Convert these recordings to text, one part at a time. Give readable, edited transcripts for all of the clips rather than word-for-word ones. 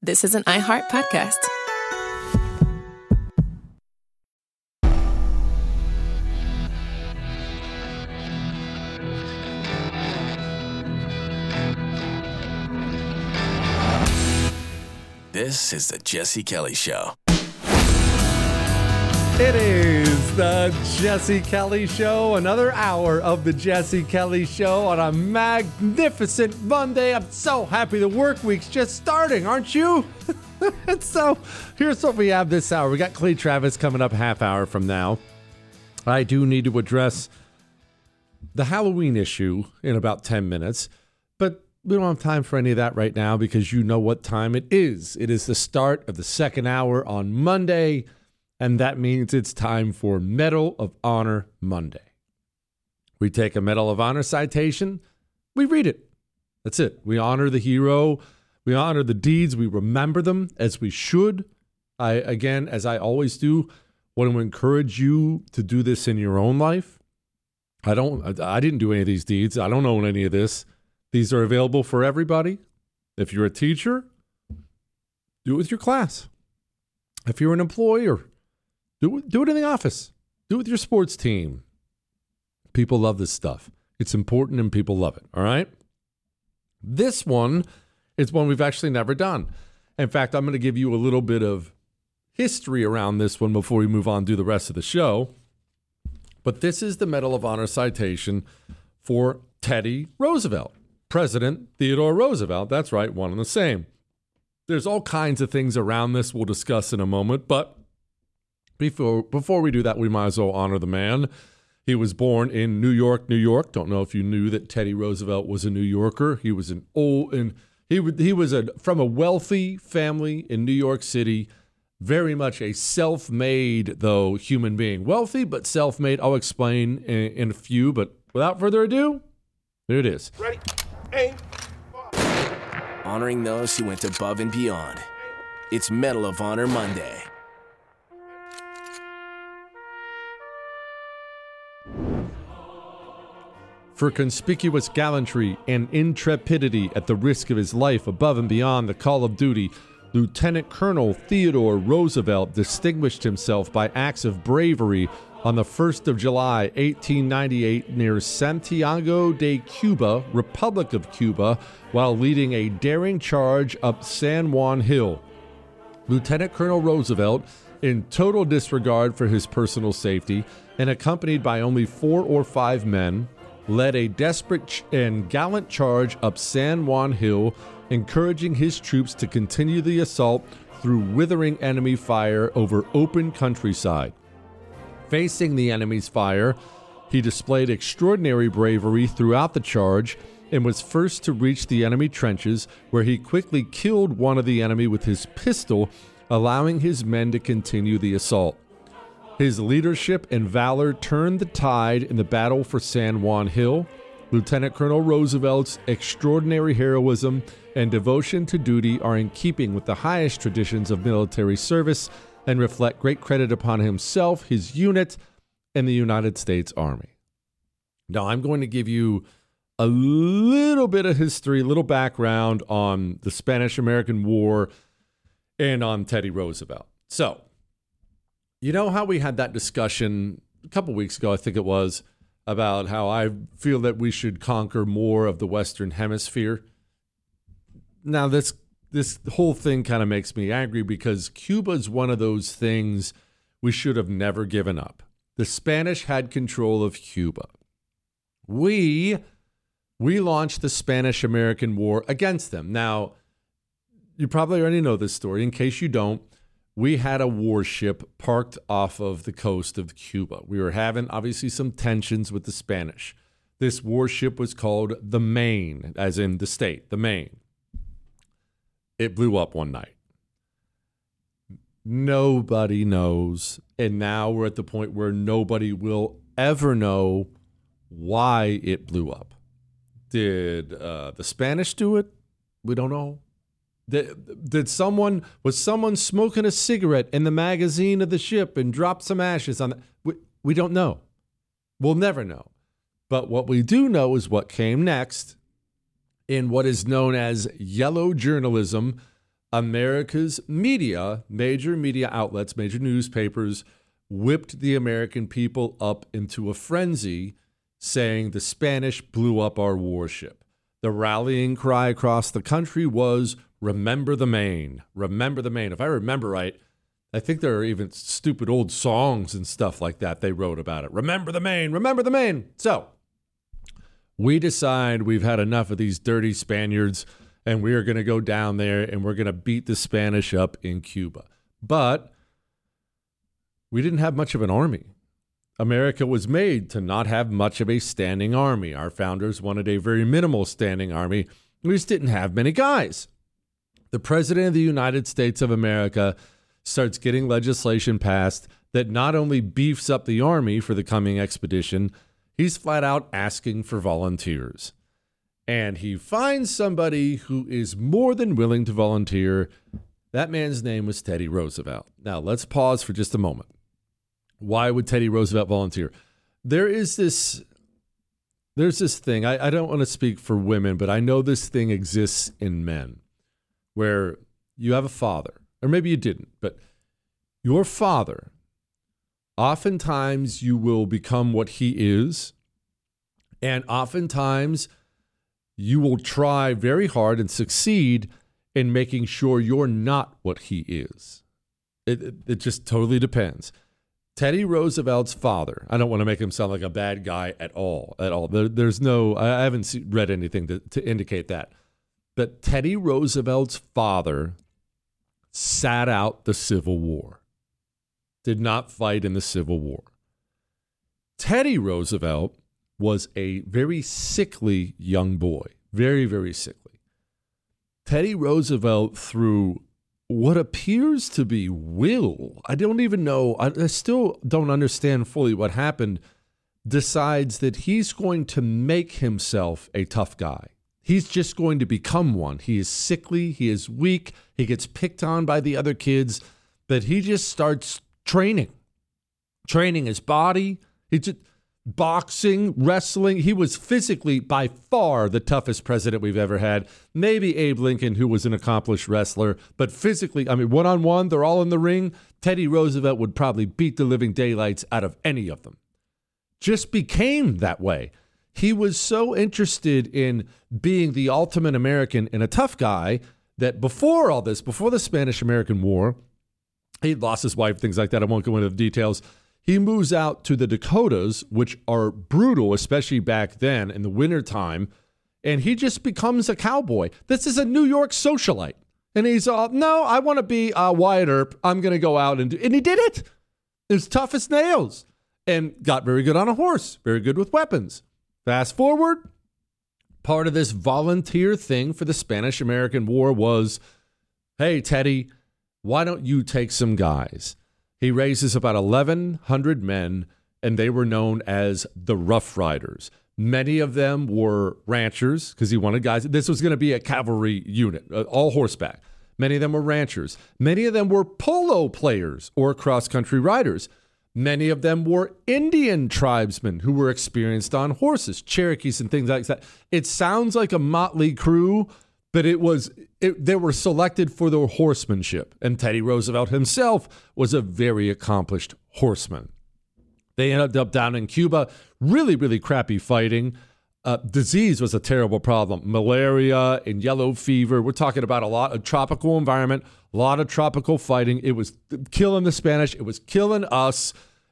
This is an iHeart podcast. This is the Jesse Kelly Show. It is the Jesse Kelly Show, another hour of the Jesse Kelly Show on a magnificent Monday. I'm so happy the work week's just starting, aren't you? And so here's what we have this hour. We got Clay Travis coming up half hour from now. I do need to address the Halloween issue in about 10 minutes, but we don't have time for any of that right now because you know what time it is. It is the start of the second hour on Monday. And that means it's time for Medal of Honor Monday. We take a Medal of Honor citation, we read it. That's it. We honor the hero. We honor the deeds. We remember them as we should. Again, as I always do, want to encourage you to do this in your own life. I didn't do any of these deeds. I don't own any of this. These are available for everybody. If you're a teacher, do it with your class. If you're an employer, do it in the office. Do it with your sports team. People love this stuff. It's important and people love it, all right? This one is one we've actually never done. In fact, I'm going to give you a little bit of history around this one before we move on to the rest of the show. But this is the Medal of Honor citation for Teddy Roosevelt. President Theodore Roosevelt. That's right, one and the same. There's all kinds of things around this we'll discuss in a moment, but Before we do that, we might as well honor the man. He was born in New York, New York. Don't know if you knew that Teddy Roosevelt was a New Yorker. He was from a wealthy family in New York City. Very much a self-made, though, human being. Wealthy, but self-made. I'll explain in a few, but without further ado, there it is. Ready, aim, Honoring those who went above and beyond. It's Medal of Honor Monday. For conspicuous gallantry and intrepidity at the risk of his life above and beyond the call of duty, Lieutenant Colonel Theodore Roosevelt distinguished himself by acts of bravery on the 1st of July, 1898, near Santiago de Cuba, Republic of Cuba, while leading a daring charge up San Juan Hill. Lieutenant Colonel Roosevelt, in total disregard for his personal safety and accompanied by only 4 or 5 men, led a desperate and gallant charge up San Juan Hill, encouraging his troops to continue the assault through withering enemy fire over open countryside. Facing the enemy's fire, he displayed extraordinary bravery throughout the charge and was first to reach the enemy trenches, where he quickly killed one of the enemy with his pistol, allowing his men to continue the assault. His leadership and valor turned the tide in the battle for San Juan Hill. Lieutenant Colonel Roosevelt's extraordinary heroism and devotion to duty are in keeping with the highest traditions of military service and reflect great credit upon himself, his unit, and the United States Army. Now, I'm going to give you a little bit of history, a little background on the Spanish-American War and on Teddy Roosevelt. So, you know how we had that discussion a couple weeks ago, I think it was, about how I feel that we should conquer more of the Western Hemisphere? Now, this whole thing kind of makes me angry because Cuba is one of those things we should have never given up. The Spanish had control of Cuba. We launched the Spanish-American War against them. Now, you probably already know this story. In case you don't, we had a warship parked off of the coast of Cuba. We were having, obviously, some tensions with the Spanish. This warship was called the Maine, as in the state, the Maine. It blew up one night. Nobody knows, and now we're at the point where nobody will ever know why it blew up. Did the Spanish do it? We don't know. Was someone smoking a cigarette in the magazine of the ship and dropped some ashes on it? We don't know. We'll never know. But what we do know is what came next in what is known as yellow journalism. America's media, major media outlets, major newspapers, whipped the American people up into a frenzy, saying the Spanish blew up our warship. The rallying cry across the country was, remember the Maine. Remember the Maine. If I remember right, I think there are even stupid old songs and stuff like that they wrote about it. Remember the Maine. Remember the Maine. So we decide we've had enough of these dirty Spaniards, and we are going to go down there and we're going to beat the Spanish up in Cuba. But we didn't have much of an army. America was made to not have much of a standing army. Our founders wanted a very minimal standing army. We just didn't have many guys. The President of the United States of America starts getting legislation passed that not only beefs up the army for the coming expedition, he's flat out asking for volunteers. And he finds somebody who is more than willing to volunteer. That man's name was Teddy Roosevelt. Now, let's pause for just a moment. Why would Teddy Roosevelt volunteer? There's this thing. I don't want to speak for women, but I know this thing exists in men where you have a father, or maybe you didn't, but your father, oftentimes you will become what he is, and oftentimes you will try very hard and succeed in making sure you're not what he is. It just totally depends. Teddy Roosevelt's father, I don't want to make him sound like a bad guy at all. There's no, I haven't read anything to indicate that. But Teddy Roosevelt's father sat out the Civil War, did not fight in the Civil War. Teddy Roosevelt was a very sickly young boy, very, very sickly. Teddy Roosevelt, through what appears to be will, I don't even know, I still don't understand fully what happened, decides that he's going to make himself a tough guy. He's just going to become one. He is sickly, he is weak, he gets picked on by the other kids, but he just starts training his body. He just boxing, wrestling. He was physically by far the toughest president we've ever had. Maybe Abe Lincoln, who was an accomplished wrestler, but physically, I mean, one-on-one, they're all in the ring. Teddy Roosevelt would probably beat the living daylights out of any of them. Just became that way. He was so interested in being the ultimate American and a tough guy that before all this, before the Spanish-American War, he'd lost his wife, things like that. I won't go into the details. He moves out to the Dakotas, which are brutal, especially back then in the wintertime, and he just becomes a cowboy. This is a New York socialite. And he's no, I want to be Wyatt Earp. I'm going to go out and he did it. It was tough as nails and got very good on a horse, very good with weapons. Fast forward, part of this volunteer thing for the Spanish-American War was, hey, Teddy, why don't you take some guys? He raises about 1,100 men, and they were known as the Rough Riders. Many of them were ranchers because he wanted guys. This was going to be a cavalry unit, all horseback. Many of them were ranchers. Many of them were polo players or cross-country riders. Many of them were Indian tribesmen who were experienced on horses, Cherokees and things like that. It sounds like a motley crew, but they were selected for their horsemanship. And Teddy Roosevelt himself was a very accomplished horseman. They ended up down in Cuba, really, really crappy fighting. Disease was a terrible problem. Malaria and yellow fever. We're talking about a lot of tropical environment, a lot of tropical fighting. It was killing the Spanish. It was killing us.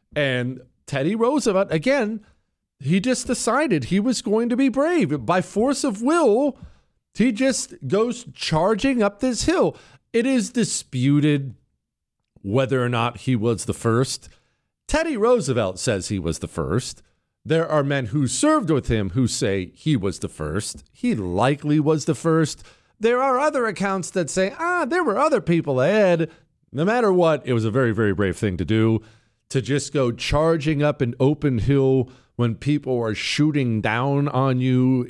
And Teddy Roosevelt, again, he just decided he was going to be brave. By force of will, he just goes charging up this hill. It is disputed whether or not he was the first. Teddy Roosevelt says he was the first. There are men who served with him who say he was the first. He likely was the first. There are other accounts that say, there were other people ahead. No matter what, it was a very, very brave thing to do. To just go charging up an open hill when people are shooting down on you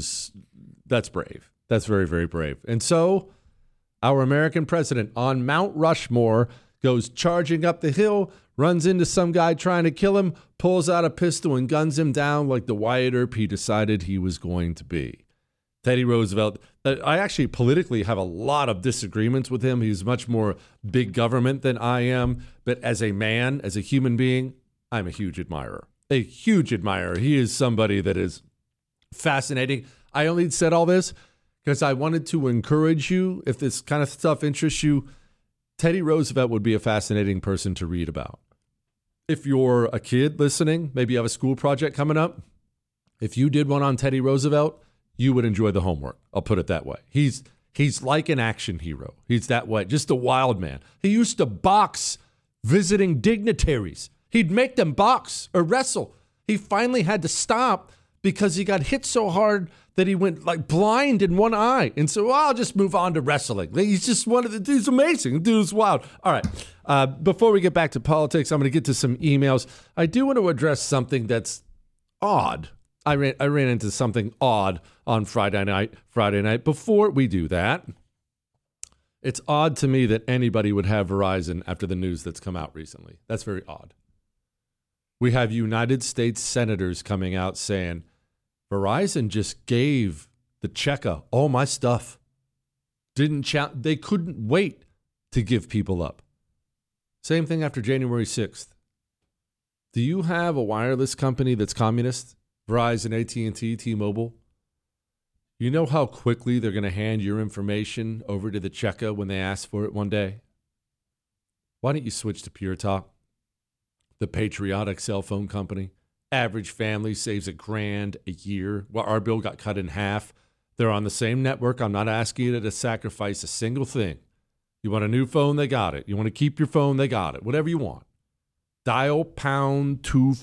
that's brave. That's very, very brave. And so our American president on Mount Rushmore goes charging up the hill, runs into some guy trying to kill him, pulls out a pistol and guns him down like the Wyatt Earp he decided he was going to be. Teddy Roosevelt. I actually politically have a lot of disagreements with him. He's much more big government than I am. But as a man, as a human being, I'm a huge admirer. A huge admirer. He is somebody that is fascinating. I only said all this because I wanted to encourage you, if this kind of stuff interests you, Teddy Roosevelt would be a fascinating person to read about. If you're a kid listening, maybe you have a school project coming up. If you did one on Teddy Roosevelt, you would enjoy the homework. I'll put it that way. He's like an action hero. He's that way, just a wild man. He used to box visiting dignitaries. He'd make them box or wrestle. He finally had to stop because he got hit so hard that he went like blind in one eye. And so I'll just move on to wrestling. He's just one of the dude's amazing. The dude's wild. All right. Before we get back to politics, I'm going to get to some emails. I do want to address something that's odd. I ran into something odd on Friday night. Before we do that, it's odd to me that anybody would have Verizon after the news that's come out recently. That's very odd. We have United States senators coming out saying, Verizon just gave the checker all my stuff. They couldn't wait to give people up. Same thing after January 6th. Do you have a wireless company that's communist? Verizon, AT&T, T-Mobile? You know how quickly they're going to hand your information over to the checker when they ask for it one day? Why don't you switch to Pure Talk? The patriotic cell phone company. Average family saves $1,000 a year. Well, our bill got cut in half. They're on the same network. I'm not asking you to sacrifice a single thing. You want a new phone? They got it. You want to keep your phone? They got it. Whatever you want. Dial pound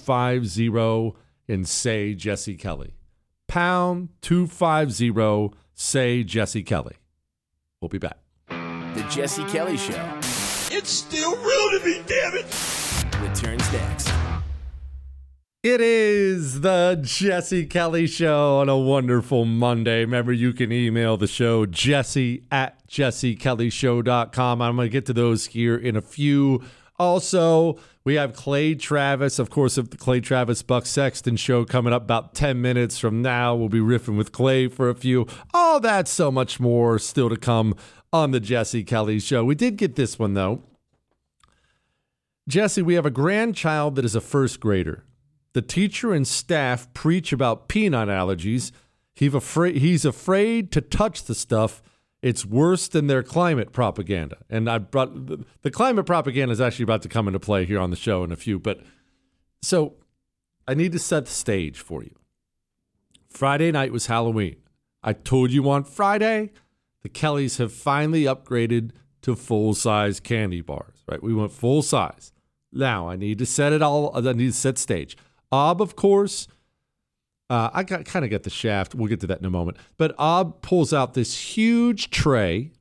250 and say Jesse Kelly. Pound 250, say Jesse Kelly. We'll be back. The Jesse Kelly Show. It's still real to me, damn it! Returns next. It is the Jesse Kelly Show on a wonderful Monday. Remember, you can email the show, jesse@jessekellyshow.com. I'm going to get to those here in a few. Also, we have Clay Travis, of course, of the Clay Travis Buck Sexton Show coming up about 10 minutes from now. We'll be riffing with Clay for a few. All that, so much more still to come on the Jesse Kelly Show. We did get this one, though. Jesse, we have a grandchild that is a first grader. The teacher and staff preach about peanut allergies. He's afraid to touch the stuff. It's worse than their climate propaganda. And I brought the climate propaganda is actually about to come into play here on the show in a few. But so I need to set the stage for you. Friday night was Halloween. I told you on Friday, the Kellys have finally upgraded to full-size candy bars, right? We went full size. Now I need to set stage. Of course, I kind of get the shaft. We'll get to that in a moment. But pulls out this huge tray.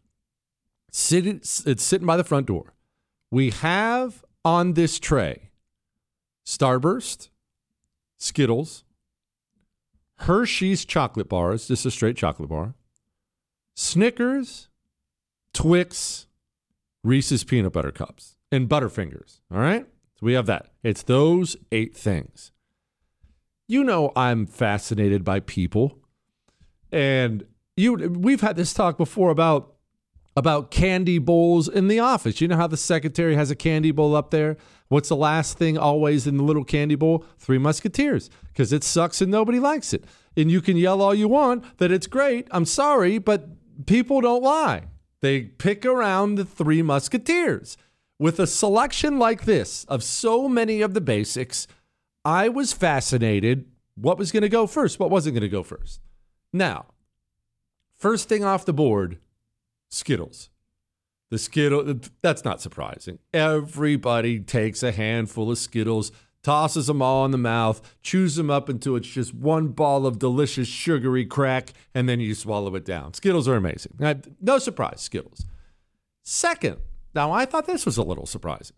It's sitting by the front door. We have on this tray Starburst, Skittles, Hershey's chocolate bars, just a straight chocolate bar, Snickers, Twix, Reese's peanut butter cups, and Butterfingers. All right? So we have that. It's those 8 things. You know I'm fascinated by people. And we've had this talk before about candy bowls in the office. You know how the secretary has a candy bowl up there? What's the last thing always in the little candy bowl? 3 Musketeers, because it sucks and nobody likes it. And you can yell all you want that it's great. I'm sorry, but people don't lie. They pick around the 3 Musketeers. With a selection like this of so many of the basics, I was fascinated what was going to go first, what wasn't going to go first. Now, first thing off the board, Skittles. The Skittles, that's not surprising. Everybody takes a handful of Skittles, tosses them all in the mouth, chews them up until it's just one ball of delicious sugary crack, and then you swallow it down. Skittles are amazing. No surprise, Skittles. Second, now I thought this was a little surprising.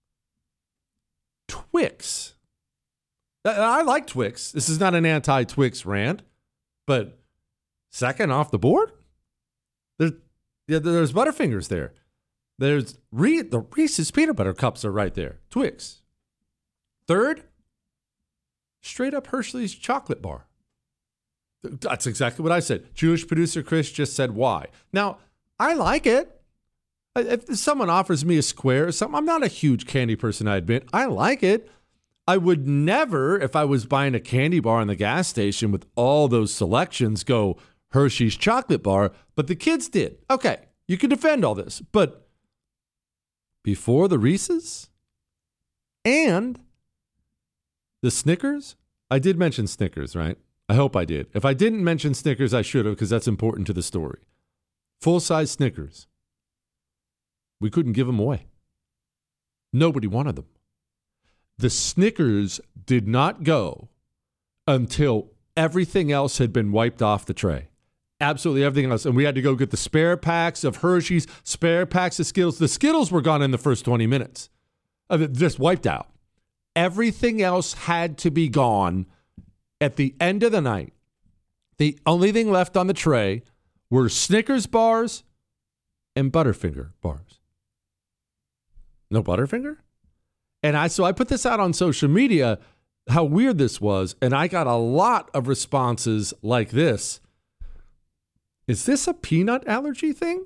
Twix. I like Twix. This is not an anti-Twix rant, but second off the board, there's Butterfingers there. There's the Reese's peanut butter cups are right there. Twix. Third, straight up Hershey's chocolate bar. That's exactly what I said. Jewish producer Chris just said why. Now, I like it. If someone offers me a square or something, I'm not a huge candy person, I admit. I like it. I would never, if I was buying a candy bar in the gas station with all those selections, go Hershey's chocolate bar, but the kids did. Okay, you can defend all this, but before the Reese's and the Snickers, I did mention Snickers, right? I hope I did. If I didn't mention Snickers, I should have, because that's important to the story. Full-size Snickers. We couldn't give them away. Nobody wanted them. The Snickers did not go until everything else had been wiped off the tray. Absolutely everything else. And we had to go get the spare packs of Hershey's, spare packs of Skittles. The Skittles were gone in the first 20 minutes. Just wiped out. Everything else had to be gone at the end of the night. The only thing left on the tray were Snickers bars and Butterfinger bars. No Butterfinger? And I put this out on social media, how weird this was, and I got a lot of responses like this. Is this a peanut allergy thing?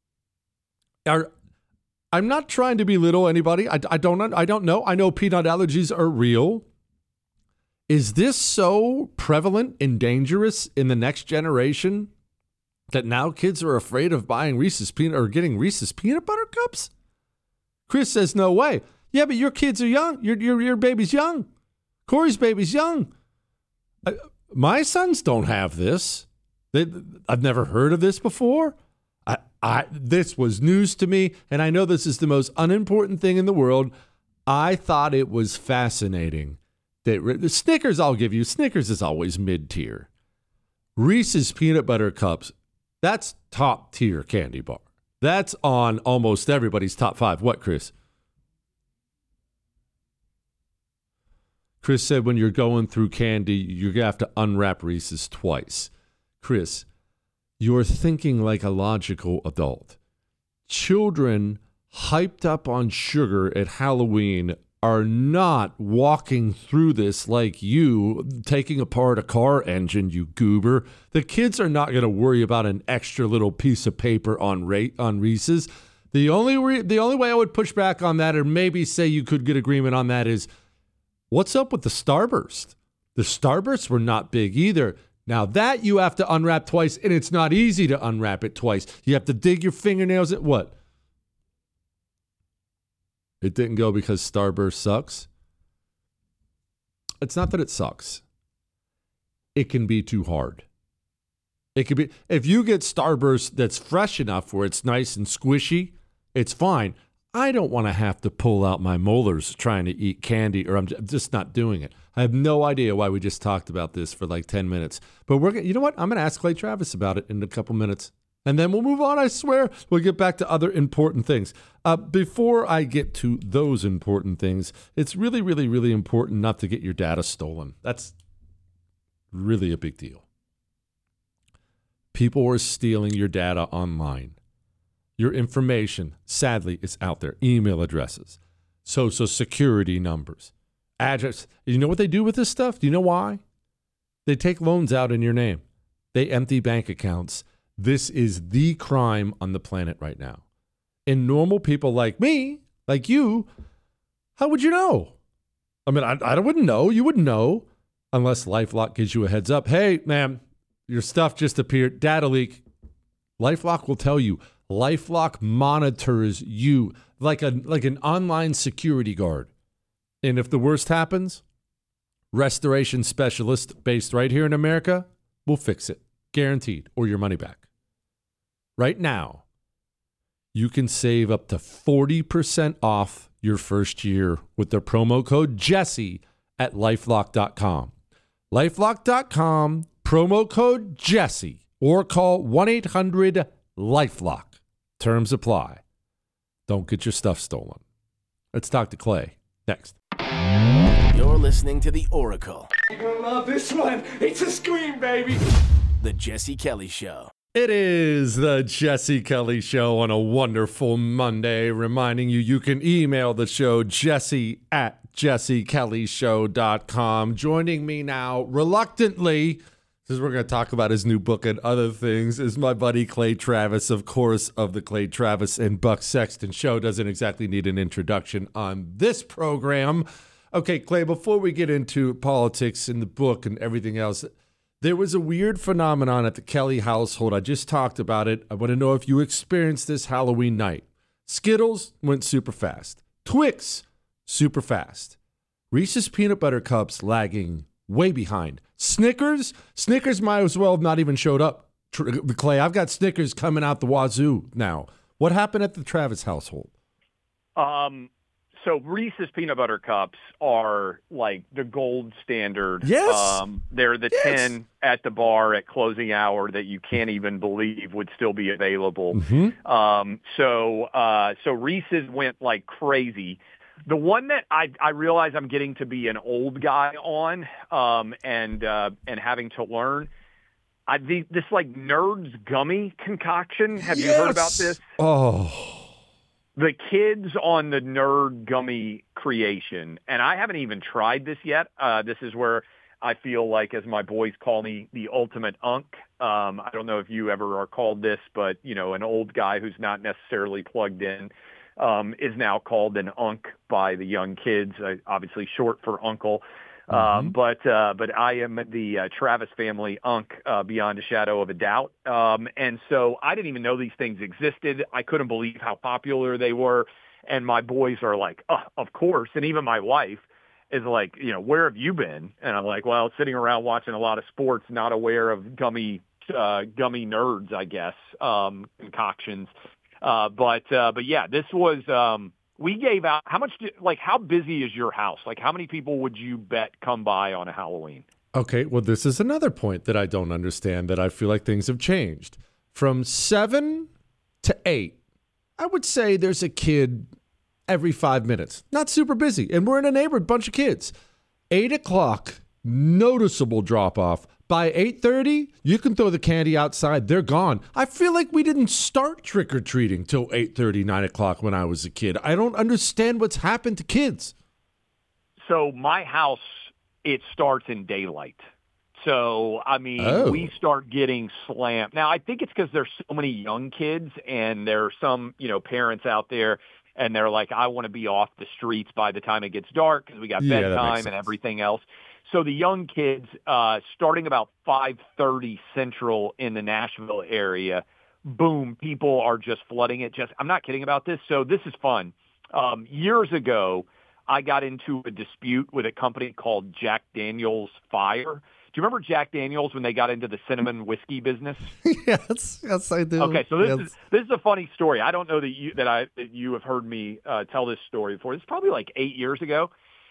I'm not trying to belittle anybody. I don't know. I know peanut allergies are real. Is this so prevalent and dangerous in the next generation that now kids are afraid of buying Reese's peanut or getting Reese's peanut butter cups? Chris says no way. Yeah, but your kids are young. Your baby's young. Corey's baby's young. My sons don't have this. I've never heard of this before. This was news to me, and I know this is the most unimportant thing in the world. I thought it was fascinating. The Snickers, I'll give you. Snickers is always mid-tier. Reese's peanut butter cups, that's top-tier candy bar. That's on almost everybody's top 5. What, Chris? Chris said when you're going through candy, you're going to have to unwrap Reese's twice. Chris, you're thinking like a logical adult. Children hyped up on sugar at Halloween are not walking through this like you taking apart a car engine, you goober. The kids are not going to worry about an extra little piece of paper on Reese's. The only way I would push back on that, or maybe say you could get agreement on that, is what's up with the Starburst? The Starbursts were not big either. Now that you have to unwrap twice, and it's not easy to unwrap it twice. You have to dig your fingernails at what? It didn't go because Starburst sucks. It's not that it sucks. It can be too hard. It could be, if you get Starburst that's fresh enough where it's nice and squishy, it's fine. I don't want to have to pull out my molars trying to eat candy, or I'm just not doing it. I have no idea why we just talked about this for like 10 minutes. But you know what? I'm going to ask Clay Travis about it in a couple minutes. And then we'll move on, I swear. We'll get back to other important things. Before I get to those important things, it's really, really, really important not to get your data stolen. That's really a big deal. People are stealing your data online. Your information, sadly, is out there. Email addresses, social security numbers, address. You know what they do with this stuff? Do you know why? They take loans out in your name. They empty bank accounts. This is the crime on the planet right now. And normal people like me, like you, how would you know? I mean, I wouldn't know. You wouldn't know unless LifeLock gives you a heads up. Hey, ma'am, your stuff just appeared. Data leak. LifeLock will tell you. LifeLock monitors you like an online security guard. And if the worst happens, restoration specialist based right here in America will fix it. Guaranteed. Or your money back. Right now, you can save up to 40% off your first year with the promo code Jesse at LifeLock.com. LifeLock.com, promo code Jesse, or call 1-800-LifeLock. Terms apply. Don't get your stuff stolen. Let's talk to Clay next. You're listening to The Oracle. You're gonna love this one. It's a scream, baby. The Jesse Kelly Show. It is the Jesse Kelly Show on a wonderful Monday, reminding you can email the show, Jesse at jessekellyshow.com. Joining me now, reluctantly, Since we're going to talk about his new book and other things, is my buddy Clay Travis, of course, of the Clay Travis and Buck Sexton Show. Doesn't exactly need an introduction on this program. Okay, Clay, before we get into politics and the book and everything else, there was a weird phenomenon at the Kelly household. I just talked about it. I want to know if you experienced this Halloween night. Skittles went super fast. Twix, super fast. Reese's Peanut Butter Cups lagging way behind. Snickers might as well have not even showed up. Clay, I've got Snickers coming out the wazoo now. What happened at the Travis household? So Reese's Peanut Butter Cups are like the gold standard. Yes. They're the 10 at the bar at closing hour that you can't even believe would still be available. Mm-hmm. So Reese's went like crazy. The one that I realize I'm getting to be an old guy on, and having to learn, this like Nerds gummy concoction. Have you heard about this? Oh, the kids on the Nerd gummy creation, and I haven't even tried this yet. This is where I feel like, as my boys call me, the ultimate unk. I don't know if you ever are called this, but an old guy who's not necessarily plugged in. Is now called an unk by the young kids, obviously short for uncle. Mm-hmm. But I am the Travis family unk beyond a shadow of a doubt. And so I didn't even know these things existed. I couldn't believe how popular they were. And my boys are like, oh, of course. And even my wife is like, where have you been? And I'm like, well, sitting around watching a lot of sports, not aware of gummy nerds, I guess, concoctions. But yeah, this was, we gave out, how busy is your house? Like, how many people would you bet come by on a Halloween? okay. Well, this is another point that I don't understand, that I feel like things have changed. From 7 to 8, I would say there's a kid every 5 minutes. Not super busy. And we're in a neighborhood, bunch of kids. 8 o'clock, noticeable drop-off. By 8:30, you can throw the candy outside. They're gone. I feel like we didn't start trick-or-treating till 8:30, 9 o'clock when I was a kid. I don't understand what's happened to kids. So my house, it starts in daylight. So, we start getting slammed. Now, I think it's because there's so many young kids, and there are some, parents out there, and they're like, I want to be off the streets by the time it gets dark because we got bedtime and everything else. So the young kids, starting about 5:30 Central in the Nashville area, boom, people are just flooding it. I'm not kidding about this. So this is fun. Years ago, I got into a dispute with a company called Jack Daniel's Fire. Do you remember Jack Daniel's when they got into the cinnamon whiskey business? Yes, I do. Okay, so this is a funny story. I don't know that you have heard me tell this story before. This is probably like 8 years ago.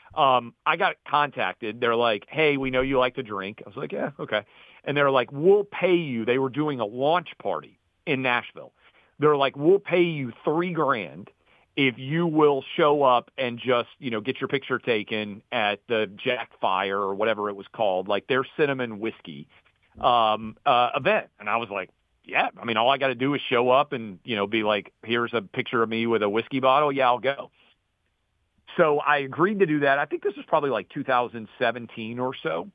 I got contacted. They're like, hey, we know you like to drink. I was like, yeah, okay. And they're like, we'll pay you. They were doing a launch party in Nashville. They're like, we'll pay you $3,000 if you will show up and just, get your picture taken at the Jack Fire or whatever it was called, like their cinnamon whiskey event. And I was like, yeah, all I got to do is show up and, be like, here's a picture of me with a whiskey bottle. Yeah, I'll go. So I agreed to do that. I think this was probably like 2017 or so.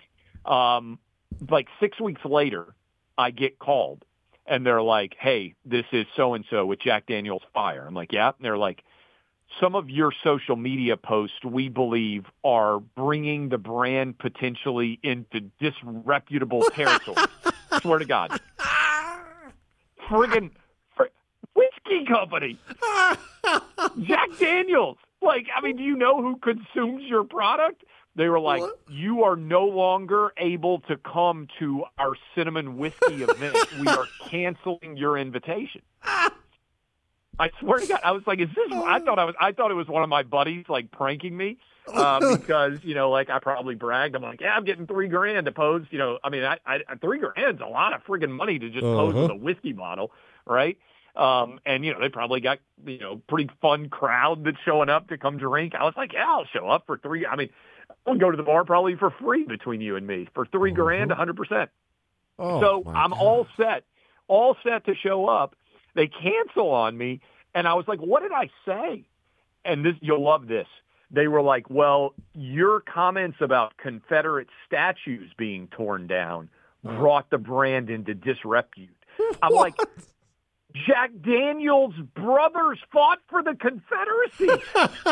Like 6 weeks later, I get called, and they're like, hey, this is so-and-so with Jack Daniel's Fire. I'm like, yeah. And they're like, some of your social media posts, we believe, are bringing the brand potentially into disreputable territory. Swear to God. Friggin' whiskey company. Jack Daniel's. Like, do you know who consumes your product? They were like, you are no longer able to come to our cinnamon whiskey event. We are canceling your invitation. I swear to God, I was like, is this? I thought it was one of my buddies like pranking me because I probably bragged. I'm like, yeah, I'm getting $3,000 to pose. $3,000 is a lot of friggin' money to just pose with a whiskey bottle, right? And they probably got pretty fun crowd that's showing up to come drink. I was like, yeah, I'll show up for I'll go to the bar probably for free between you and me for $3,000, 100%. So I'm all set to show up. They cancel on me, and I was like, what did I say? And you'll love this. They were like, well, your comments about Confederate statues being torn down brought the brand into disrepute. I'm like, Jack Daniels' brothers fought for the Confederacy.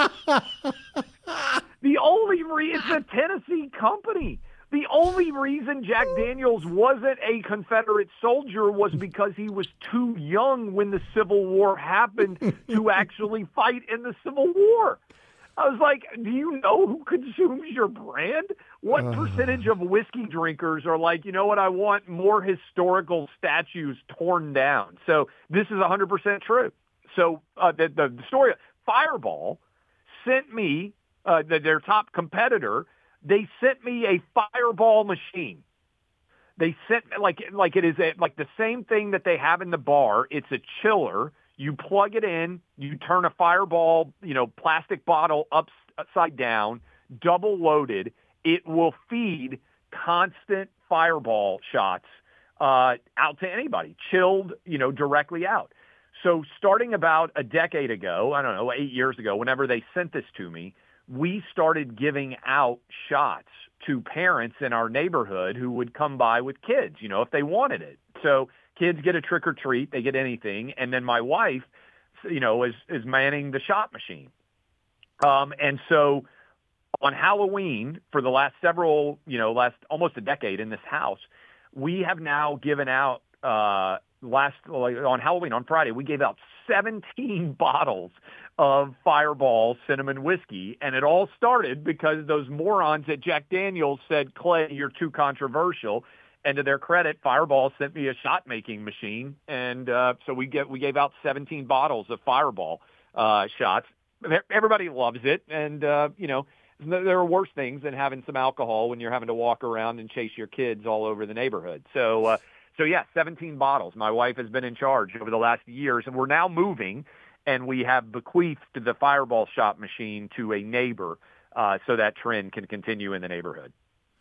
It's a Tennessee company. The only reason Jack Daniels wasn't a Confederate soldier was because he was too young when the Civil War happened to actually fight in the Civil War. I was like, do you know who consumes your brand? What percentage of whiskey drinkers are like, you know what, I want more historical statues torn down? So this is 100% true. So the story, Fireball sent me, their top competitor, they sent me a Fireball machine. They sent like it is like the same thing that they have in the bar. It's a chiller. You plug it in, you turn a Fireball, plastic bottle upside down, double loaded. It will feed constant Fireball shots out to anybody, chilled, directly out. So starting about a decade ago, I don't know, 8 years ago, whenever they sent this to me, we started giving out shots to parents in our neighborhood who would come by with kids, if they wanted it. So kids get a trick or treat, they get anything, and then my wife, is manning the shot machine. And so on Halloween, for the last almost a decade in this house, we have now given out on Halloween, on Friday, we gave out 17 bottles of Fireball cinnamon whiskey, and it all started because those morons at Jack Daniels said, Clay, you're too controversial. And to their credit, Fireball sent me a shot-making machine, and so we gave out 17 bottles of Fireball shots. Everybody loves it, and there are worse things than having some alcohol when you're having to walk around and chase your kids all over the neighborhood. So yeah, 17 bottles. My wife has been in charge over the last years, and we're now moving, and we have bequeathed the Fireball shot machine to a neighbor so that trend can continue in the neighborhood.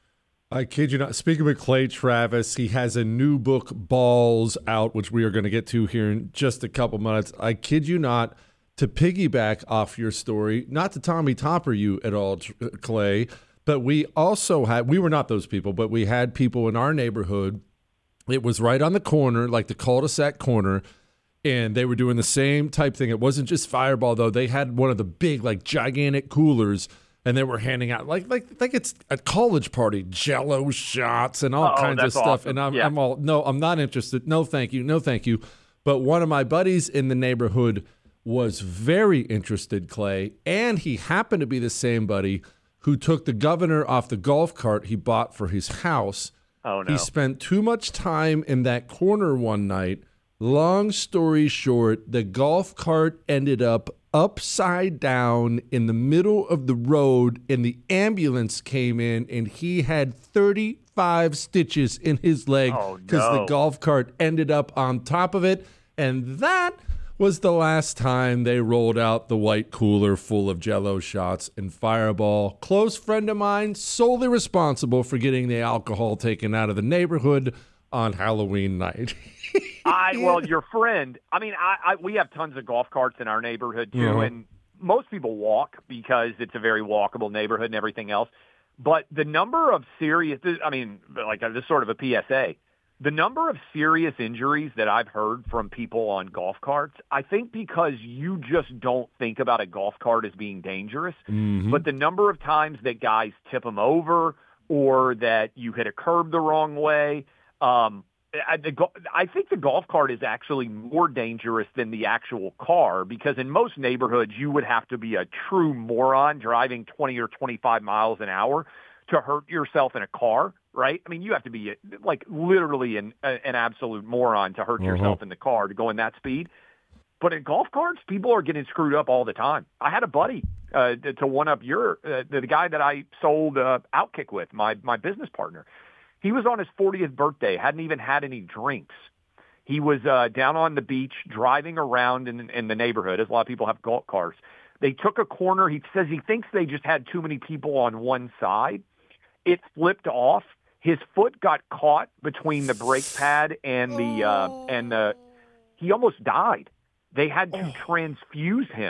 I kid you not. Speaking with Clay Travis, he has a new book, Balls, out, which we are going to get to here in just a couple minutes. I kid you not, to piggyback off your story, not to Tommy Topper you at all, Clay, but we also had, we were not those people, but we had people in our neighborhood. It was right on the corner, like the cul-de-sac corner, and they were doing the same type thing. It wasn't just Fireball, though. They had one of the big, like, gigantic coolers, and they were handing out like it's a college party, Jell-O shots and all kinds of stuff. Awesome. And I'm all, no, I'm not interested. No, thank you. No, thank you. But one of my buddies in the neighborhood was very interested, Clay, and he happened to be the same buddy who took the governor off the golf cart he bought for his house. Oh, no. He spent too much time in that corner one night. Long story short, the golf cart ended up upside down in the middle of the road, and the ambulance came in, and he had 35 stitches in his leg because the golf cart ended up on top of it. And that was the last time they rolled out the white cooler full of Jell-O shots and Fireball. Close friend of mine, solely responsible for getting the alcohol taken out of the neighborhood on Halloween night. Your friend, we have tons of golf carts in our neighborhood too, and most people walk because it's a very walkable neighborhood and everything else. But the number of serious, this is sort of a PSA, the number of serious injuries that I've heard from people on golf carts, I think because you just don't think about a golf cart as being dangerous, but the number of times that guys tip them over or that you hit a curb the wrong way, I think the golf cart is actually more dangerous than the actual car because in most neighborhoods you would have to be a true moron driving 20 or 25 miles an hour to hurt yourself in a car, right? I mean, you have to be like literally an absolute moron to hurt yourself in the car to go in that speed. But in golf carts, people are getting screwed up all the time. I had a buddy to one up the guy that I sold Outkick with, my business partner. He was on his 40th birthday, hadn't even had any drinks. He was down on the beach driving around in the neighborhood, as a lot of people have golf carts. They took a corner. He says he thinks they just had too many people on one side. It flipped off. His foot got caught between the brake pad and he almost died. They had to transfuse him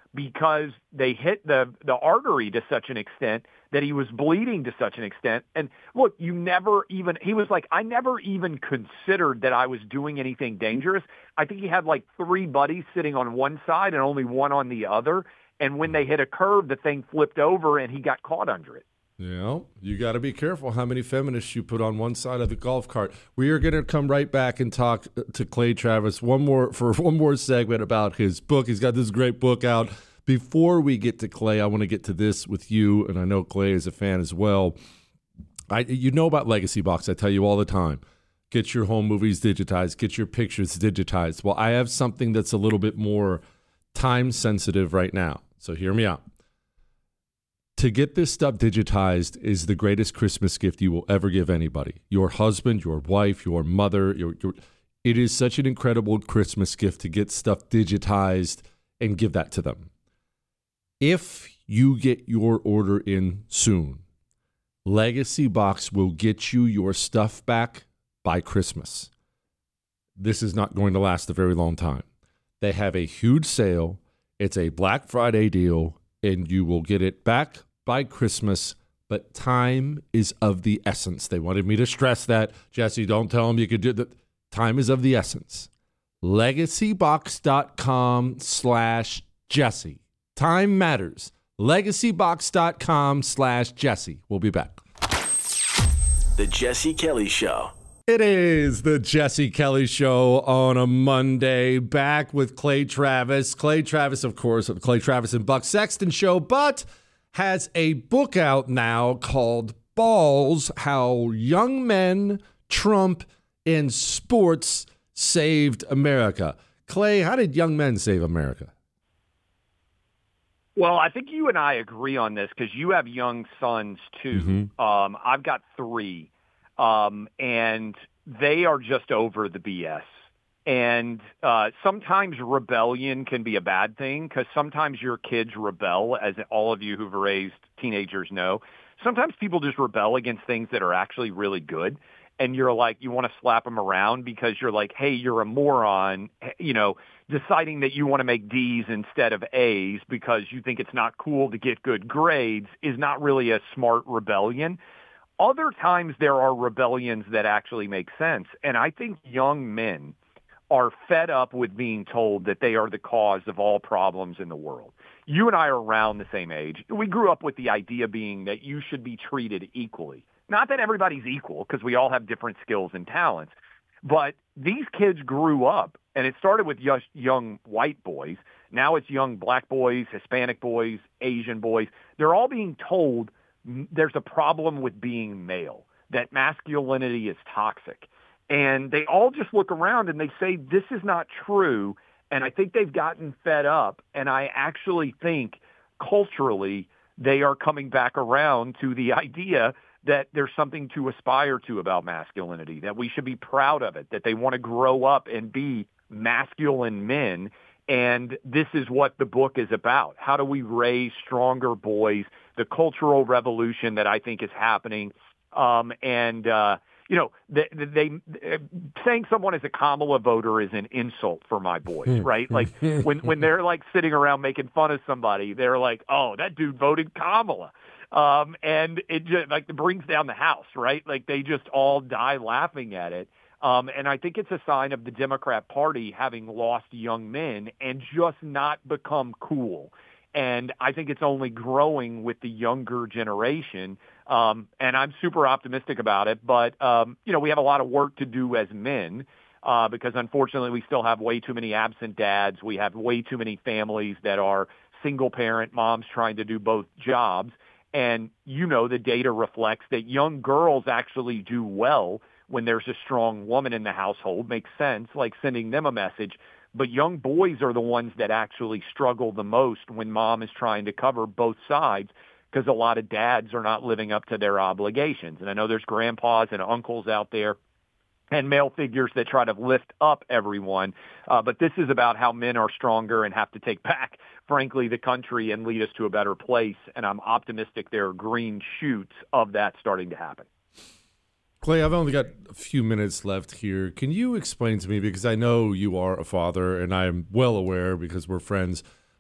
because they hit the artery to such an extent that he was bleeding to such an extent. And look, he was like, I never even considered that I was doing anything dangerous. I think he had like 3 buddies sitting on one side and only one on the other. And when they hit a curve, the thing flipped over and he got caught under it. Yeah, you got to be careful how many feminists you put on one side of the golf cart. We are going to come right back and talk to Clay Travis for one more segment about his book. He's got this great book out. Before we get to Clay, I want to get to this with you, and I know Clay is a fan as well. You know about Legacy Box. I tell you all the time. Get your home movies digitized. Get your pictures digitized. Well, I have something that's a little bit more time sensitive right now. So hear me out. To get this stuff digitized is the greatest Christmas gift you will ever give anybody. Your husband, your wife, your mother. It is such an incredible Christmas gift to get stuff digitized and give that to them. If you get your order in soon, Legacy Box will get you your stuff back by Christmas. This is not going to last a very long time. They have a huge sale. It's a Black Friday deal, and you will get it back by Christmas, but time is of the essence. They wanted me to stress that. Jesse, don't tell them you could do that. Time is of the essence. LegacyBox.com/Jesse. Time matters. LegacyBox.com/Jesse. We'll be back. The Jesse Kelly Show. It is the Jesse Kelly Show on a Monday. Back with Clay Travis. Clay Travis, of course, of the Clay Travis and Buck Sexton Show, but has a book out now called Balls, How Young Men, Trump, and Sports Saved America. Clay, how did young men save America? Well, I think you and I agree on this because you have young sons, too. Mm-hmm. I've got 3, and they are just over the BS. And sometimes rebellion can be a bad thing because sometimes your kids rebel, as all of you who've raised teenagers know. Sometimes people just rebel against things that are actually really good. And you're like, you want to slap them around because you're like, hey, you're a moron, deciding that you want to make D's instead of A's because you think it's not cool to get good grades is not really a smart rebellion. Other times there are rebellions that actually make sense. And I think young men are fed up with being told that they are the cause of all problems in the world. You and I are around the same age. We grew up with the idea being that you should be treated equally. Not that everybody's equal, because we all have different skills and talents. But these kids grew up, and it started with young white boys. Now it's young black boys, Hispanic boys, Asian boys. They're all being told there's a problem with being male, that masculinity is toxic. And they all just look around and they say, this is not true. And I think they've gotten fed up. And I actually think culturally they are coming back around to the idea that there's something to aspire to about masculinity, that we should be proud of it, that they want to grow up and be masculine men. And this is what the book is about. How do we raise stronger boys? The cultural revolution that I think is happening. They saying someone is a Kamala voter is an insult for my boys, right? Like when they're like sitting around making fun of somebody, they're like, oh, that dude voted Kamala. And it just like it brings down the house, right? Like they just all die laughing at it. And I think it's a sign of the Democrat Party having lost young men and just not become cool. And I think it's only growing with the younger generation. And I'm super optimistic about it. But, we have a lot of work to do as men because, unfortunately, we still have way too many absent dads. We have way too many families that are single-parent moms trying to do both jobs. And, the data reflects that young girls actually do well when there's a strong woman in the household. Makes sense, like sending them a message. But young boys are the ones that actually struggle the most when mom is trying to cover both sides because a lot of dads are not living up to their obligations. And I know there's grandpas and uncles out there and male figures that try to lift up everyone. But this is about how men are stronger and have to take back, frankly, the country and lead us to a better place. And I'm optimistic there are green shoots of that starting to happen. Clay, I've only got a few minutes left here. Can you explain to me, because I know you are a father and I'm well aware because we're friends,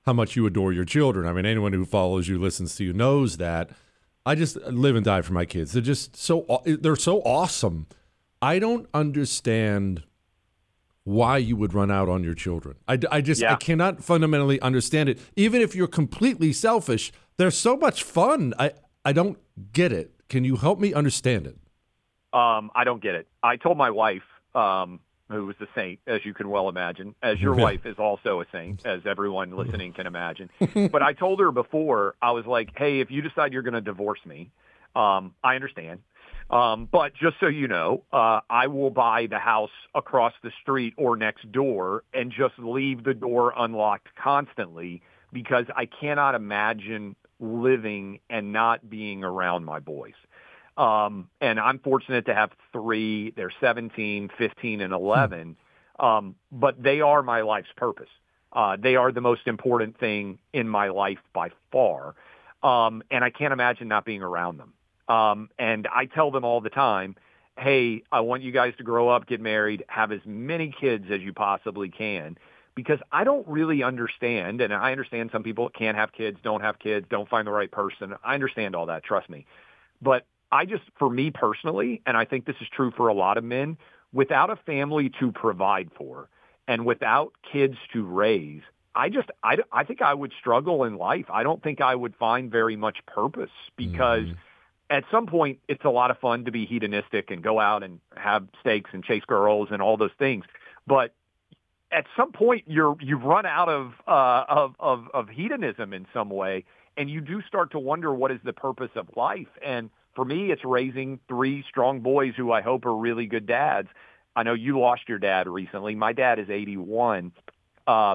how much you adore your children. I mean, anyone who follows you, listens to you, knows that. I just live and die for my kids. They're just they're so awesome. I don't understand why you would run out on your children. I cannot fundamentally understand it. Even if you're completely selfish, they're so much fun. I don't get it. Can you help me understand it? I don't get it. I told my wife, who was a saint, as you can well imagine, as your wife is also a saint, as everyone listening can imagine. But I told her before, I was like, hey, if you decide you're going to divorce me, I understand. But just so you know, I will buy the house across the street or next door and just leave the door unlocked constantly, because I cannot imagine living and not being around my boys. And I'm fortunate to have 3. They're 17, 15, and 11. But they are my life's purpose. They are the most important thing in my life by far. And I can't imagine not being around them. And I tell them all the time, hey, I want you guys to grow up, get married, have as many kids as you possibly can, because I don't really understand. And I understand some people can't have kids, don't find the right person. I understand all that. Trust me. But for me personally, and I think this is true for a lot of men, without a family to provide for and without kids to raise, I think I would struggle in life. I don't think I would find very much purpose, because at some point it's a lot of fun to be hedonistic and go out and have steaks and chase girls and all those things. But at some point you've run out of hedonism in some way, and you do start to wonder, what is the purpose of life? And for me, it's raising 3 strong boys who I hope are really good dads. I know you lost your dad recently. My dad is 81. I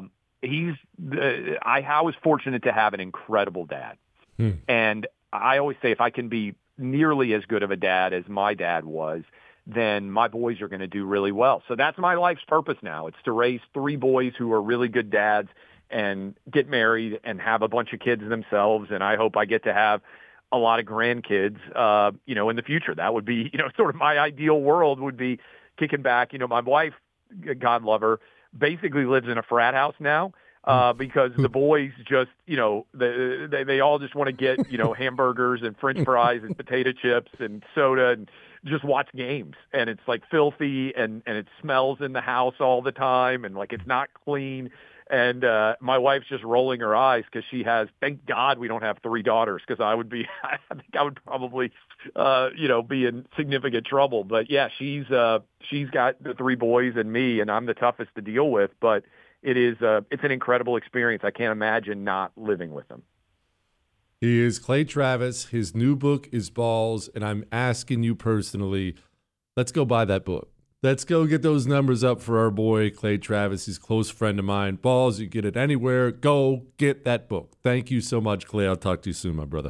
was fortunate to have an incredible dad. And I always say, if I can be nearly as good of a dad as my dad was, then my boys are going to do really well. So that's my life's purpose now. It's to raise 3 boys who are really good dads and get married and have a bunch of kids themselves. And I hope I get to have a lot of grandkids, in the future. That would be, sort of my ideal world, would be kicking back. My wife, God love her, basically lives in a frat house now, because the boys just, they all just want to get, hamburgers and French fries and potato chips and soda and just watch games. And it's like filthy and it smells in the house all the time, and like it's not clean. And my wife's just rolling her eyes, because she has, thank God we don't have 3 daughters, because I think I would probably, be in significant trouble. But yeah, she's got the 3 boys and me, and I'm the toughest to deal with. But it's an incredible experience. I can't imagine not living with them. He is Clay Travis. His new book is Balls, and I'm asking you personally, let's go buy that book. Let's go get those numbers up for our boy, Clay Travis. He's a close friend of mine. Balls, you get it anywhere. Go get that book. Thank you so much, Clay. I'll talk to you soon, my brother.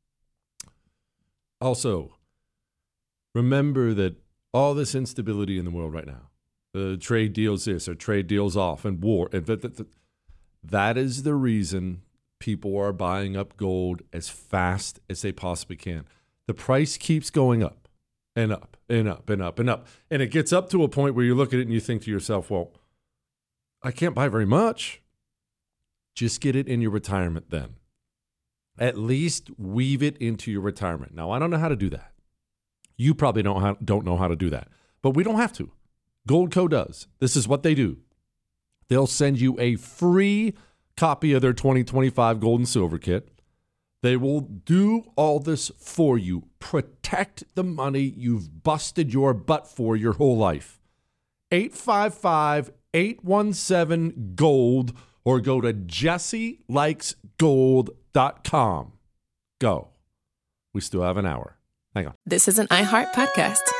Also, remember that all this instability in the world right now, trade deals this or trade deals off, and war, and that is the reason people are buying up gold as fast as they possibly can. The price keeps going up. And up, and up, and up, and up. And it gets up to a point where you look at it and you think to yourself, well, I can't buy very much. Just get it in your retirement then. At least weave it into your retirement. Now, I don't know how to do that. You probably don't know how to do that. But we don't have to. Goldco does. This is what they do. They'll send you a free copy of their 2025 Gold and Silver Kit. They will do all this for you. Protect the money you've busted your butt for your whole life. 855-817-GOLD or go to jesselikesgold.com. Go. We still have an hour. Hang on. This is an iHeart podcast.